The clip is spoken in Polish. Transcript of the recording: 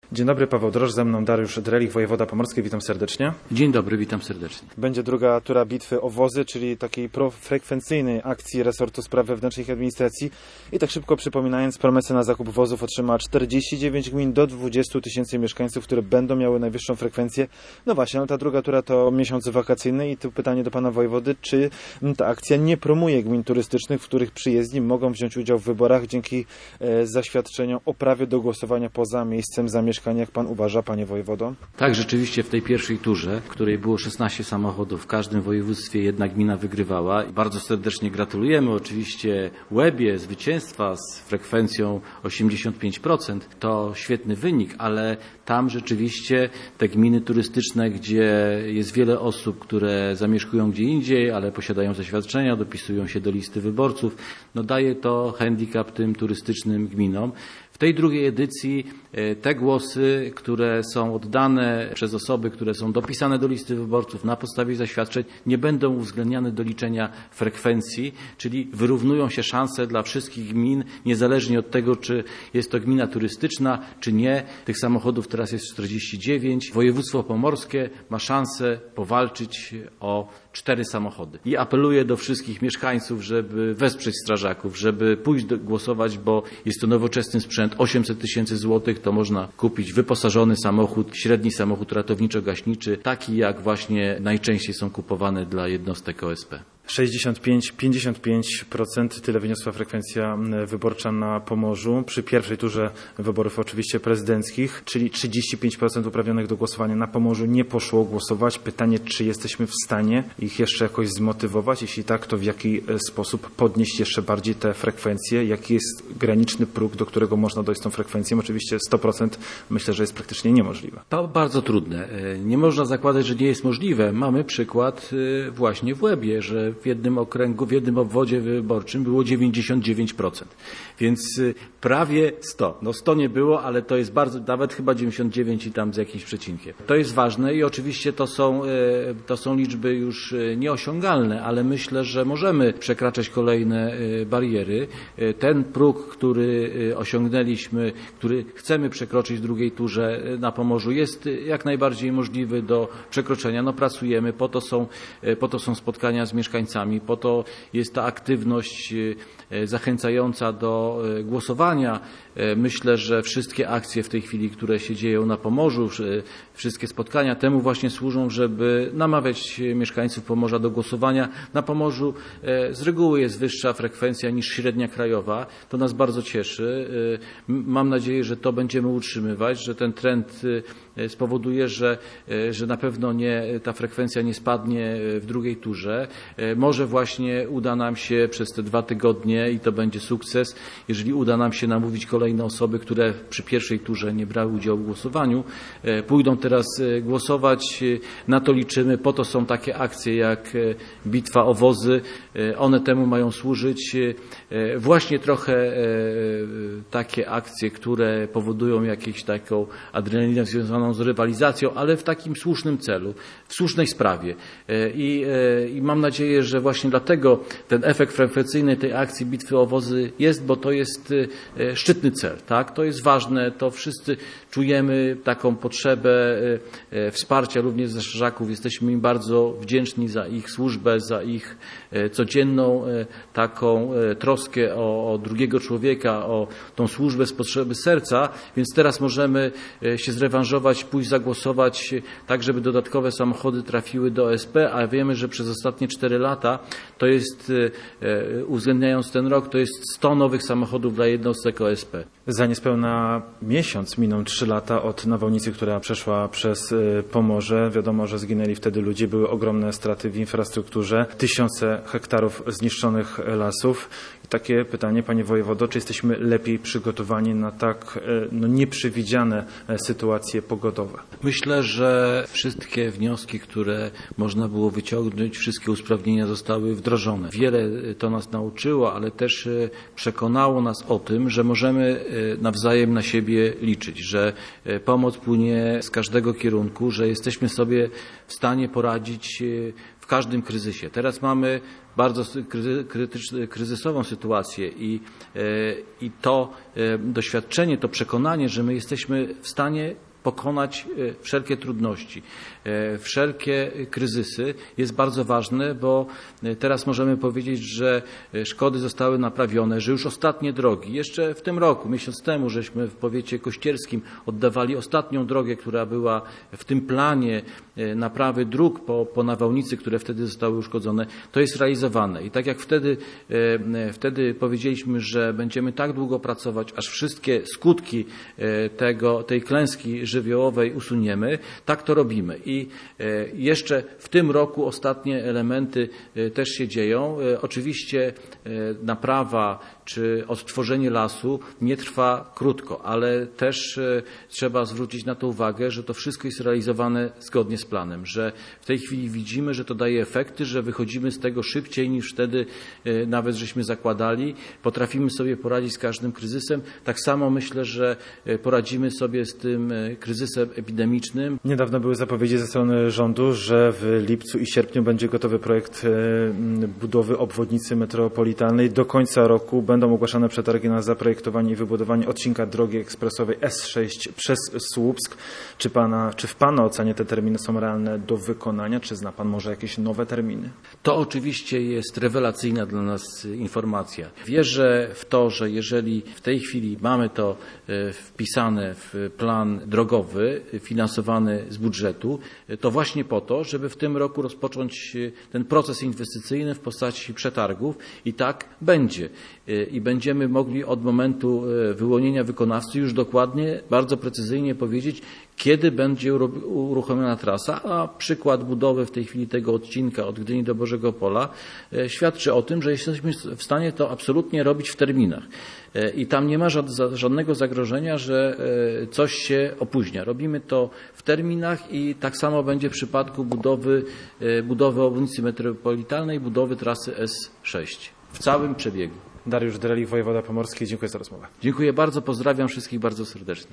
Dzień dobry, Paweł Drożdż, ze mną Dariusz Drelich, wojewoda pomorski. Witam serdecznie. Dzień dobry, witam serdecznie. Będzie druga tura bitwy o wozy, czyli takiej profrekwencyjnej akcji resortu spraw wewnętrznych i administracji. I tak szybko przypominając, promesę na zakup wozów otrzymała 49 gmin do 20 tysięcy mieszkańców, które będą miały najwyższą frekwencję. No właśnie, ale ta druga tura to miesiąc wakacyjny i tu pytanie do pana wojewody, czy ta akcja nie promuje gmin turystycznych, w których przyjezdni mogą wziąć udział w wyborach dzięki zaświadczeniom o prawie do głosowania poza miejscem zamieszkania, jak pan uważa, panie wojewodo? Tak, rzeczywiście w tej pierwszej turze, w której było 16 samochodów, w każdym województwie jedna gmina wygrywała. Bardzo serdecznie gratulujemy oczywiście Łebie zwycięstwa z frekwencją 85%. To świetny wynik, ale tam rzeczywiście te gminy turystyczne, gdzie jest wiele osób, które zamieszkują gdzie indziej, ale posiadają zaświadczenia, dopisują się do listy wyborców, no daje to handicap tym turystycznym gminom. W tej drugiej edycji te głosy, które są oddane przez osoby, które są dopisane do listy wyborców na podstawie zaświadczeń, nie będą uwzględniane do liczenia frekwencji, czyli wyrównują się szanse dla wszystkich gmin, niezależnie od tego, czy jest to gmina turystyczna, czy nie. Tych samochodów teraz jest 49. Województwo pomorskie ma szansę powalczyć o 4 samochody. I apeluję do wszystkich mieszkańców, żeby wesprzeć strażaków, żeby pójść głosować, bo jest to nowoczesny sprzęt. 800 tysięcy złotych to można kupić wyposażony samochód, średni samochód ratowniczo-gaśniczy, taki jak właśnie najczęściej są kupowane dla jednostek OSP. 65-55% tyle wyniosła frekwencja wyborcza na Pomorzu. Przy pierwszej turze wyborów oczywiście prezydenckich, czyli 35% uprawnionych do głosowania na Pomorzu nie poszło głosować. Pytanie, czy jesteśmy w stanie ich jeszcze jakoś zmotywować? Jeśli tak, to w jaki sposób podnieść jeszcze bardziej te frekwencje? Jaki jest graniczny próg, do którego można dojść z tą frekwencją? Oczywiście 100% myślę, że jest praktycznie niemożliwe. To bardzo trudne. Nie można zakładać, że nie jest możliwe. Mamy przykład właśnie w Łebie, że w jednym okręgu, w jednym obwodzie wyborczym było 99%. Więc prawie 100. No 100 nie było, ale to jest bardzo, nawet chyba 99 i tam z jakimś przecinkiem. To jest ważne i oczywiście to są liczby już nieosiągalne, ale myślę, że możemy przekraczać kolejne bariery. Ten próg, który osiągnęliśmy, który chcemy przekroczyć w drugiej turze na Pomorzu, jest jak najbardziej możliwy do przekroczenia. No pracujemy, po to są spotkania z mieszkańcami, po to jest ta aktywność zachęcająca do głosowania. Myślę, że wszystkie akcje w tej chwili, które się dzieją na Pomorzu, wszystkie spotkania temu właśnie służą, żeby namawiać mieszkańców Pomorza do głosowania. Na Pomorzu z reguły jest wyższa frekwencja niż średnia krajowa. To nas bardzo cieszy. Mam nadzieję, że to będziemy utrzymywać, że ten trend spowoduje, że na pewno ta frekwencja nie spadnie w drugiej turze. Może właśnie uda nam się przez te 2 tygodnie i to będzie sukces, jeżeli uda nam się namówić kolejne osoby, które przy pierwszej turze nie brały udziału w głosowaniu, pójdą teraz głosować. Na to liczymy. Po to są takie akcje jak Bitwa o wozy. One temu mają służyć. Właśnie trochę takie akcje, które powodują jakąś taką adrenalinę związaną z rywalizacją, ale w takim słusznym celu, w słusznej sprawie. I mam nadzieję, że właśnie dlatego ten efekt frekwencyjny tej akcji Bitwy o wozy jest, bo to jest szczytny cel. Tak? To jest ważne, to wszyscy czujemy taką potrzebę wsparcia również ze strażaków. Jesteśmy im bardzo wdzięczni za ich służbę, za ich codzienną taką troskę o drugiego człowieka, o tą służbę z potrzeby serca, więc teraz możemy się zrewanżować, pójść zagłosować tak, żeby dodatkowe samochody trafiły do OSP, a wiemy, że przez ostatnie 4 lata to jest, uwzględniając ten rok, to jest 100 nowych samochodów dla jednostek OSP. Za niespełna miesiąc miną 3 lata od nawałnicy, która przeszła przez Pomorze. Wiadomo, że zginęli wtedy ludzie, były ogromne straty w infrastrukturze, tysiące hektarów zniszczonych lasów. I takie pytanie, panie wojewodo, czy jesteśmy lepiej przygotowani na tak nieprzewidziane sytuacje pogodowe? Myślę, że wszystkie wnioski, które można było wyciągnąć, wszystkie usprawnienia zostały wdrożone. Wiele to nas nauczyło, ale też przekonało nas o tym, że możemy nawzajem na siebie liczyć, że pomoc płynie z każdego kierunku, że jesteśmy sobie w stanie poradzić w każdym kryzysie. Teraz mamy bardzo kryzysową sytuację i to doświadczenie, to przekonanie, że my jesteśmy w stanie pokonać wszelkie trudności, wszelkie kryzysy jest bardzo ważne, bo teraz możemy powiedzieć, że szkody zostały naprawione, że już ostatnie drogi, jeszcze w tym roku, miesiąc temu, żeśmy w powiecie kościerskim oddawali ostatnią drogę, która była w tym planie naprawy dróg po nawałnicy, które wtedy zostały uszkodzone, to jest realizowane. I tak jak wtedy powiedzieliśmy, że będziemy tak długo pracować, aż wszystkie skutki tej klęski żywiołowej usuniemy, tak to robimy. I jeszcze w tym roku ostatnie elementy też się dzieją. Oczywiście naprawa czy odtworzenie lasu nie trwa krótko, ale też trzeba zwrócić na to uwagę, że to wszystko jest realizowane zgodnie z planem, że w tej chwili widzimy, że to daje efekty, że wychodzimy z tego szybciej niż wtedy nawet żeśmy zakładali. Potrafimy sobie poradzić z każdym kryzysem. Tak samo myślę, że poradzimy sobie z tym kryzysem epidemicznym. Niedawno były zapowiedzi ze strony rządu, że w lipcu i sierpniu będzie gotowy projekt budowy obwodnicy metropolitalnej. Do końca roku będą ogłaszane przetargi na zaprojektowanie i wybudowanie odcinka drogi ekspresowej S6 przez Słupsk. Czy w Pana ocenie te terminy są realne do wykonania? Czy zna Pan może jakieś nowe terminy? To oczywiście jest rewelacyjna dla nas informacja. Wierzę w to, że jeżeli w tej chwili mamy to wpisane w plan drogowy, finansowany z budżetu, to właśnie po to, żeby w tym roku rozpocząć ten proces inwestycyjny w postaci przetargów i tak będzie. I będziemy mogli od momentu wyłonienia wykonawcy już dokładnie, bardzo precyzyjnie powiedzieć, kiedy będzie uruchomiona trasa, a przykład budowy w tej chwili tego odcinka od Gdyni do Bożego Pola świadczy o tym, że jesteśmy w stanie to absolutnie robić w terminach. I tam nie ma żadnego zagrożenia, że coś się opóźnia. Robimy to w terminach i tak samo będzie w przypadku budowy obwodnicy metropolitalnej, budowy trasy S6 w całym przebiegu. Dariusz Drelich, wojewoda pomorski. Dziękuję za rozmowę. Dziękuję bardzo, pozdrawiam wszystkich bardzo serdecznie.